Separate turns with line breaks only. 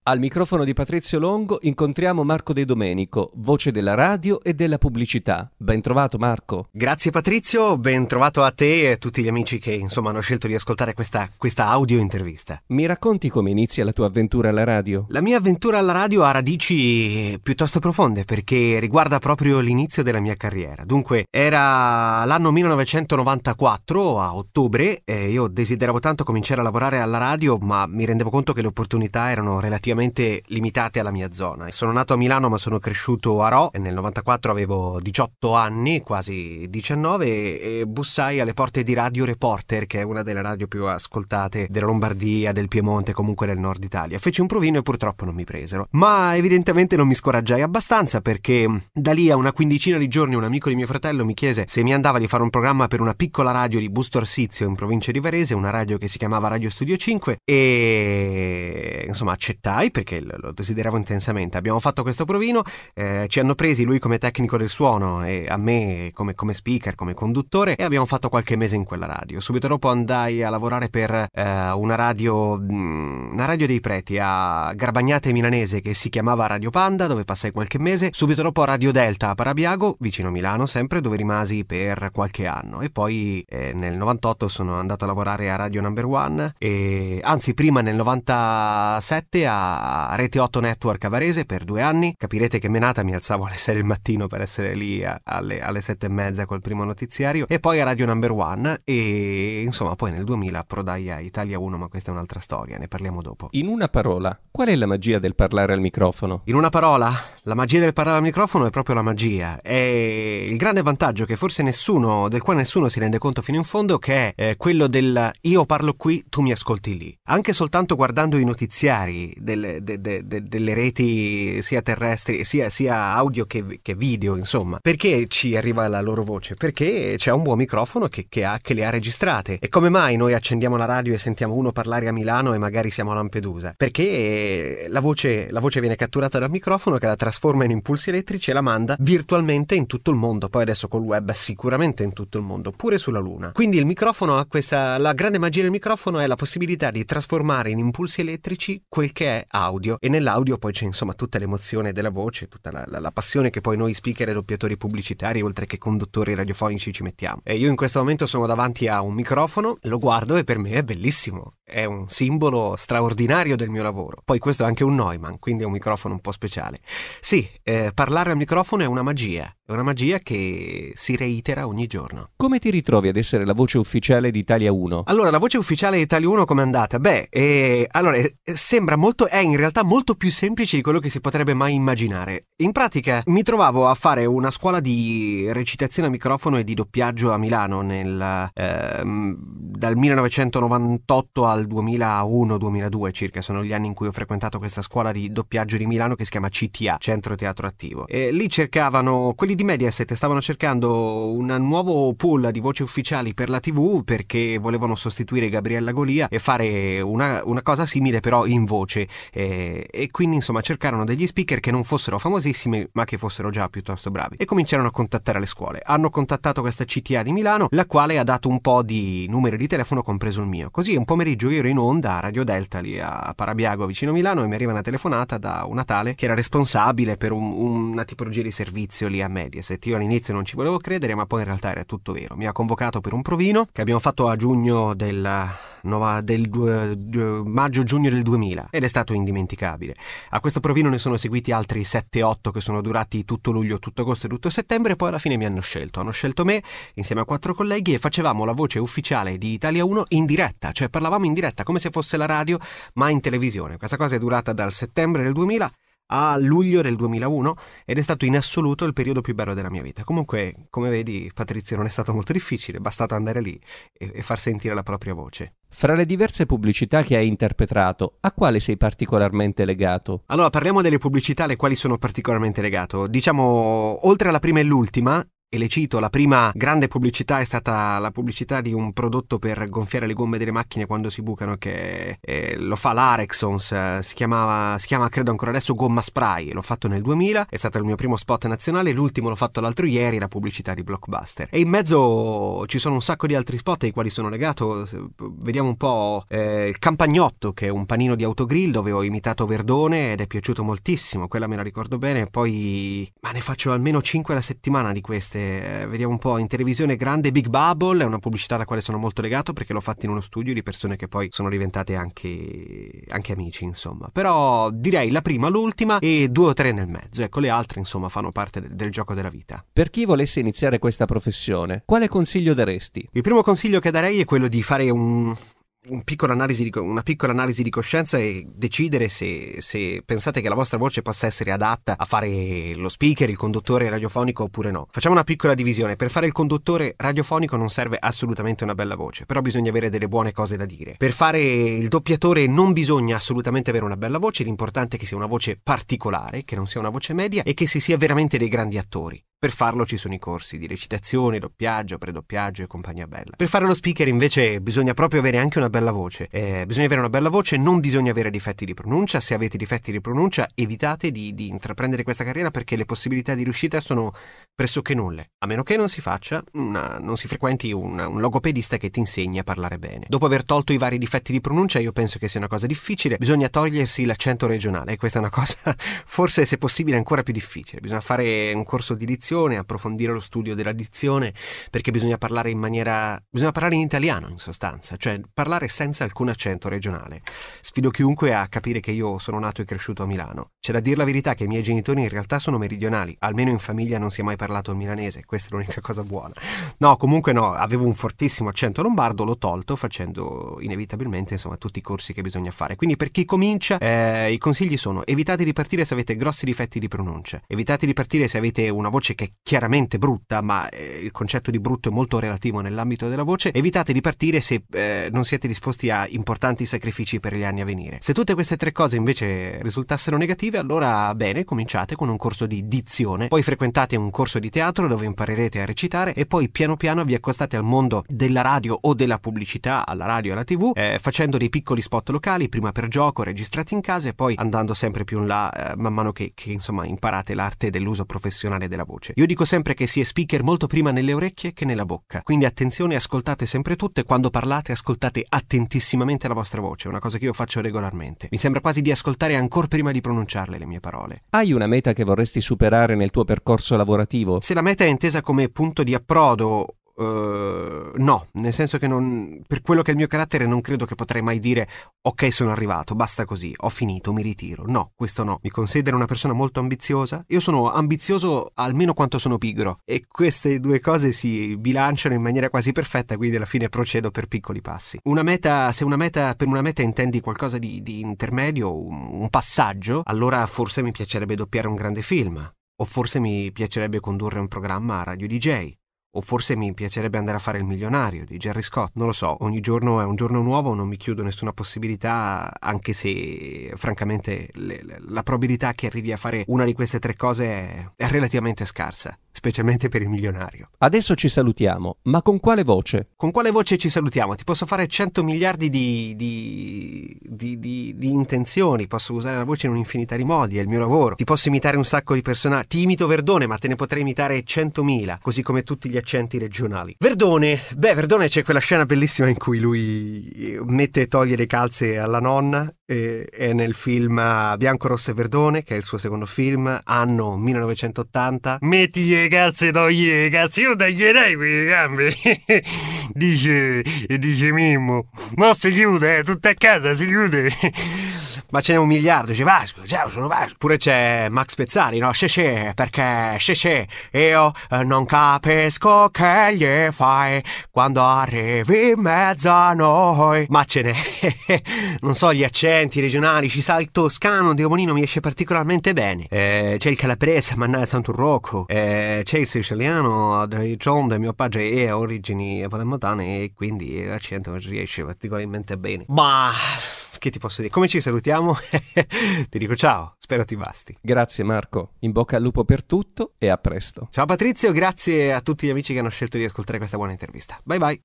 Al microfono di Patrizio Longo incontriamo Marco De Domenico, voce della radio e della pubblicità. Ben trovato Marco.
Grazie Patrizio, ben trovato a te e a tutti gli amici che hanno scelto di ascoltare questa audio intervista.
Mi racconti come inizia la tua avventura alla radio?
La mia avventura alla radio ha radici piuttosto profonde perché riguarda proprio l'inizio della mia carriera. Dunque era l'anno 1994 a ottobre e io desideravo tanto cominciare a lavorare alla radio, ma mi rendevo conto che le opportunità erano relativamente limitate alla mia zona. Sono nato a Milano ma sono cresciuto a Rho e nel 94 avevo 18 anni, quasi 19, e bussai alle porte di Radio Reporter, che è una delle radio più ascoltate della Lombardia, del Piemonte, comunque del nord Italia. Feci un provino e purtroppo non mi presero, ma evidentemente non mi scoraggiai abbastanza perché da lì a una quindicina di giorni un amico di mio fratello mi chiese se mi andava di fare un programma per una piccola radio di Busto Arsizio in provincia di Varese, una radio che si chiamava Radio Studio 5, e insomma accettai perché lo desideravo intensamente. Abbiamo fatto questo provino, ci hanno presi, lui come tecnico del suono e a me come speaker, come conduttore, e abbiamo fatto qualche mese in quella radio. Subito dopo andai a lavorare per una radio dei preti a Garbagnate Milanese che si chiamava Radio Panda, dove passai qualche mese. Subito dopo a Radio Delta a Parabiago, vicino a Milano sempre, dove rimasi per qualche anno, e poi nel 98 sono andato a lavorare a Radio Number One, e anzi prima nel 97 a Rete 8 Network a Varese per 2 anni. Capirete che menata, mi alzavo alle 6 del mattino per essere lì alle 7:30 col primo notiziario, e poi a Radio Number One, e insomma poi nel 2000 approdai a Italia 1, ma questa è un'altra storia, ne parliamo dopo.
In una parola, qual è la magia del parlare al microfono?
In una parola, la magia del parlare al microfono è proprio la magia. È il grande vantaggio che forse del quale nessuno si rende conto fino in fondo, che è quello del io parlo qui, tu mi ascolti lì. Anche soltanto guardando i notiziari delle reti sia terrestri sia audio che video, insomma, perché ci arriva la loro voce? Perché c'è un buon microfono che le ha registrate. E come mai noi accendiamo la radio e sentiamo uno parlare a Milano e magari siamo a Lampedusa? Perché la voce viene catturata dal microfono, che la trasforma in impulsi elettrici e la manda virtualmente in tutto il mondo. Poi adesso col web sicuramente in tutto il mondo, pure sulla Luna. Quindi il microfono ha la grande magia del microfono è la possibilità di trasformare in impulsi elettrici quel che è audio, e nell'audio poi c'è insomma tutta l'emozione della voce, tutta la passione che poi noi speaker e doppiatori pubblicitari oltre che conduttori radiofonici ci mettiamo. E io in questo momento sono davanti a un microfono, lo guardo e per me è bellissimo, è un simbolo straordinario del mio lavoro. Poi questo è anche un Neumann, quindi è un microfono un po' speciale. Sì, parlare al microfono è una magia che si reitera ogni giorno.
Come ti ritrovi ad essere la voce ufficiale di Italia 1?
Allora, la voce ufficiale di Italia 1 com'è andata? Allora, sembra è in realtà molto più semplice di quello che si potrebbe mai immaginare. In pratica mi trovavo a fare una scuola di recitazione a microfono e di doppiaggio a Milano dal 1998 al 2001-2002 circa, sono gli anni in cui ho frequentato questa scuola di doppiaggio di Milano che si chiama CTA, Centro Teatro Attivo. E lì quelli di Mediaset stavano cercando un nuovo pool di voci ufficiali per la TV, perché volevano sostituire Gabriella Golia e fare una cosa simile però in voce, e quindi insomma cercarono degli speaker che non fossero famosissimi ma che fossero già piuttosto bravi, e cominciarono a contattare le scuole. Hanno contattato questa CTA di Milano, la quale ha dato un po' di numeri di telefono compreso il mio. Così un pomeriggio io ero in onda a Radio Delta lì a Parabiago vicino Milano e mi arriva una telefonata da una tale che era responsabile per una tipologia di servizio lì a Mediaset. Io all'inizio non ci volevo credere, ma poi in realtà era tutto vero. Mi ha convocato per un provino che abbiamo fatto a giugno del maggio-giugno del 2000 ed è stato indimenticabile. A questo provino ne sono seguiti altri 7-8 che sono durati tutto luglio, tutto agosto e tutto settembre, e poi alla fine hanno scelto me insieme a 4 colleghi e facevamo la voce ufficiale di Italia 1 in diretta, cioè parlavamo in diretta come se fosse la radio ma in televisione. Questa cosa è durata dal settembre del 2000 a luglio del 2001 ed è stato in assoluto il periodo più bello della mia vita. Comunque, come vedi, Patrizio, non è stato molto difficile, è bastato andare lì e far sentire la propria voce.
Fra le diverse pubblicità che hai interpretato, a quale sei particolarmente legato?
Allora, parliamo delle pubblicità alle quali sono particolarmente legato. Diciamo, oltre alla prima e l'ultima, e le cito. La prima grande pubblicità è stata la pubblicità di un prodotto per gonfiare le gomme delle macchine quando si bucano, che lo fa l'Arexons, si chiama credo ancora adesso Gomma Spray. L'ho fatto nel 2000, è stato il mio primo spot nazionale. L'ultimo l'ho fatto l'altro ieri, la pubblicità di Blockbuster, e in mezzo ci sono un sacco di altri spot ai quali sono legato. Vediamo un po'. Il Campagnotto, che è un panino di autogrill dove ho imitato Verdone ed è piaciuto moltissimo, quella me la ricordo bene. Poi ne faccio almeno 5 alla settimana di queste. Vediamo un po'. In televisione grande Big Bubble è una pubblicità alla quale sono molto legato, perché l'ho fatta in uno studio di persone che poi sono diventate anche amici, insomma. Però direi la prima, l'ultima e 2 o 3 nel mezzo. Ecco, le altre insomma fanno parte del gioco della vita.
Per chi volesse iniziare questa professione, quale consiglio daresti?
Il primo consiglio che darei è quello di fare una piccola analisi di coscienza e decidere se pensate che la vostra voce possa essere adatta a fare lo speaker, il conduttore radiofonico oppure no. Facciamo una piccola divisione. Per fare il conduttore radiofonico non serve assolutamente una bella voce, però bisogna avere delle buone cose da dire. Per fare il doppiatore non bisogna assolutamente avere una bella voce, l'importante è che sia una voce particolare, che non sia una voce media e che si sia veramente dei grandi attori. Per farlo ci sono i corsi di recitazione, doppiaggio, predoppiaggio e compagnia bella. Per fare lo speaker invece bisogna proprio avere anche una bella voce. Bisogna avere una bella voce, non bisogna avere difetti di pronuncia. Se avete difetti di pronuncia evitate di intraprendere questa carriera, perché le possibilità di riuscita sono pressoché nulle. A meno che non si frequenti un logopedista che ti insegni a parlare bene. Dopo aver tolto i vari difetti di pronuncia, io penso che sia una cosa difficile. Bisogna togliersi l'accento regionale, e questa è una cosa forse, se possibile, ancora più difficile. Bisogna fare un corso di dizione, approfondire lo studio della dizione, perché bisogna parlare in italiano, in sostanza, cioè parlare senza alcun accento regionale. Sfido chiunque a capire che io sono nato e cresciuto a Milano. C'è da dire la verità che i miei genitori in realtà sono meridionali, almeno in famiglia non si è mai parlato il milanese, questa è l'unica cosa buona. No, comunque no, avevo un fortissimo accento lombardo, l'ho tolto facendo inevitabilmente insomma tutti i corsi che bisogna fare. Quindi per chi comincia i consigli sono: evitate di partire se avete grossi difetti di pronuncia, evitate di partire se avete una voce che è chiaramente brutta, ma il concetto di brutto è molto relativo nell'ambito della voce. Evitate di partire se non siete disposti a importanti sacrifici per gli anni a venire. Se tutte queste 3 cose invece risultassero negative, allora bene, cominciate con un corso di dizione, poi frequentate un corso di teatro dove imparerete a recitare e poi piano piano vi accostate al mondo della radio o della pubblicità, alla radio e alla TV, facendo dei piccoli spot locali, prima per gioco, registrati in casa, e poi andando sempre più in là man mano che insomma imparate l'arte dell'uso professionale della voce. Io dico sempre che si è speaker molto prima nelle orecchie che nella bocca, quindi attenzione, ascoltate sempre tutto, e quando parlate ascoltate attentissimamente la vostra voce, una cosa che io faccio regolarmente. Mi sembra quasi di ascoltare ancora prima di pronunciarle le mie parole.
Hai una meta che vorresti superare nel tuo percorso lavorativo?
Se la meta è intesa come punto di approdo, no, nel senso che per quello che è il mio carattere non credo che potrei mai dire ok, sono arrivato, basta così, ho finito, mi ritiro. No, questo no. Mi considero una persona molto ambiziosa. Io sono ambizioso almeno quanto sono pigro, e queste 2 cose si bilanciano in maniera quasi perfetta, quindi alla fine procedo per piccoli passi. Per una meta intendi qualcosa di intermedio, un passaggio, allora forse mi piacerebbe doppiare un grande film, o forse mi piacerebbe condurre un programma a Radio DJ, o forse mi piacerebbe andare a fare il milionario di Gerry Scott. Non lo so, ogni giorno è un giorno nuovo, non mi chiudo nessuna possibilità, anche se francamente la probabilità che arrivi a fare una di queste 3 cose è relativamente scarsa, specialmente per il milionario.
Adesso ci salutiamo, ma con quale voce?
Con quale voce ci salutiamo? Ti posso fare 100 miliardi di intenzioni, posso usare la voce in un'infinità di modi, è il mio lavoro. Ti posso imitare un sacco di personaggi. Ti imito Verdone, ma te ne potrei imitare 100.000, così come tutti gli accenti regionali. Verdone c'è quella scena bellissima in cui lui mette e toglie le calze alla nonna, è nel film Bianco, Rosso e Verdone, che è il suo secondo film, anno 1980.
Metti le calze, togli le calze, io taglierei quelle gambe. dice Mimmo, ma si chiude, tutto a casa si chiude.
Ma ce n'è 1 miliardo, dice Vasco, ciao, sono Vasco. Pure c'è Max Pezzali, no? Perché io non capisco che gli fai quando arrivi in mezzo a noi. Ma ce n'è, non so, gli accenti regionali, ci sa il toscano di Omonino, mi esce particolarmente bene. C'è il calabrese, mannaggia Santo Rocco. C'è il siciliano, d'altronde mio padre è origini palermitane e quindi l'accento riesce particolarmente bene. Ma che ti posso dire? Come ci salutiamo? Ti dico ciao, spero ti basti.
Grazie Marco, in bocca al lupo per tutto e a presto.
Ciao Patrizio, grazie a tutti gli amici che hanno scelto di ascoltare questa buona intervista. Bye bye.